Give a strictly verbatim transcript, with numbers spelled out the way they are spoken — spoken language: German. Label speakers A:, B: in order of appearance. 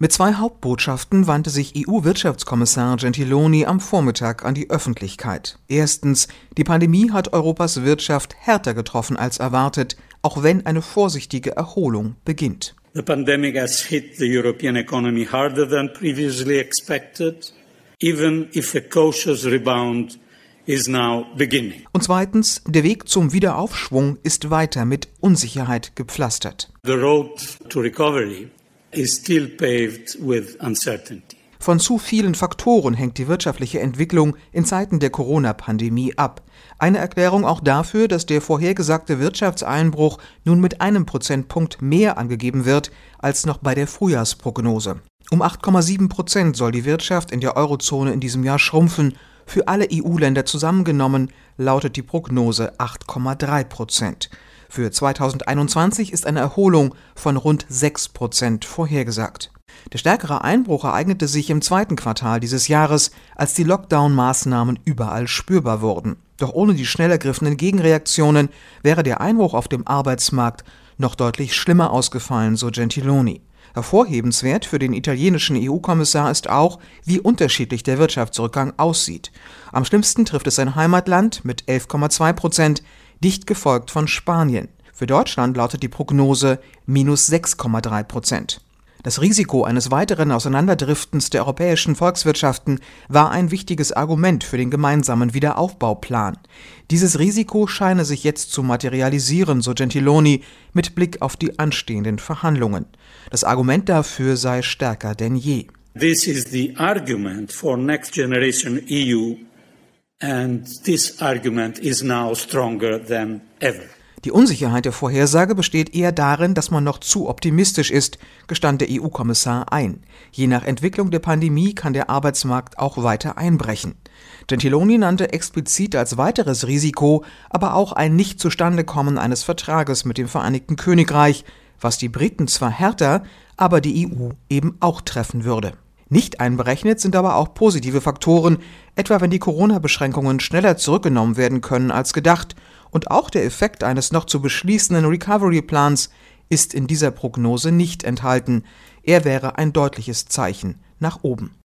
A: Mit zwei Hauptbotschaften wandte sich E U-Wirtschaftskommissar Gentiloni am Vormittag an die Öffentlichkeit. Erstens, die Pandemie hat Europas Wirtschaft härter getroffen als erwartet, auch wenn eine vorsichtige Erholung beginnt.
B: The pandemic has hit the European economy harder than previously expected, even if a cautious rebound is now beginning.
A: Und zweitens, der Weg zum Wiederaufschwung ist weiter mit Unsicherheit gepflastert.
B: The road to recovery is still paved with uncertainty.
A: Von zu vielen Faktoren hängt die wirtschaftliche Entwicklung in Zeiten der Corona-Pandemie ab. Eine Erklärung auch dafür, dass der vorhergesagte Wirtschaftseinbruch nun mit einem Prozentpunkt mehr angegeben wird als noch bei der Frühjahrsprognose. Um acht Komma sieben Prozent soll die Wirtschaft in der Eurozone in diesem Jahr schrumpfen. Für alle E U-Länder zusammengenommen lautet die Prognose acht Komma drei Prozent. Für zweitausendeinundzwanzig ist eine Erholung von rund sechs Prozent vorhergesagt. Der stärkere Einbruch ereignete sich im zweiten Quartal dieses Jahres, als die Lockdown-Maßnahmen überall spürbar wurden. Doch ohne die schnell ergriffenen Gegenreaktionen wäre der Einbruch auf dem Arbeitsmarkt noch deutlich schlimmer ausgefallen, so Gentiloni. Hervorhebenswert für den italienischen E U-Kommissar ist auch, wie unterschiedlich der Wirtschaftsrückgang aussieht. Am schlimmsten trifft es sein Heimatland mit elf Komma zwei Prozent, dicht gefolgt von Spanien. Für Deutschland lautet die Prognose minus sechs Komma drei Prozent. Das Risiko eines weiteren Auseinanderdriftens der europäischen Volkswirtschaften war ein wichtiges Argument für den gemeinsamen Wiederaufbauplan. Dieses Risiko scheine sich jetzt zu materialisieren, so Gentiloni, mit Blick auf die anstehenden Verhandlungen. Das Argument dafür sei stärker denn je.
B: This is the argument for Next Generation E U, and this argument is now stronger than ever.
A: Die Unsicherheit der Vorhersage besteht eher darin, dass man noch zu optimistisch ist, gestand der E U-Kommissar ein. Je nach Entwicklung der Pandemie kann der Arbeitsmarkt auch weiter einbrechen. Gentiloni nannte explizit als weiteres Risiko aber auch ein Nicht-Zustandekommen eines Vertrages mit dem Vereinigten Königreich, was die Briten zwar härter, aber die E U eben auch treffen würde. Nicht einberechnet sind aber auch positive Faktoren, etwa wenn die Corona-Beschränkungen schneller zurückgenommen werden können als gedacht. Und auch der Effekt eines noch zu beschließenden Recovery-Plans ist in dieser Prognose nicht enthalten. Er wäre ein deutliches Zeichen nach oben.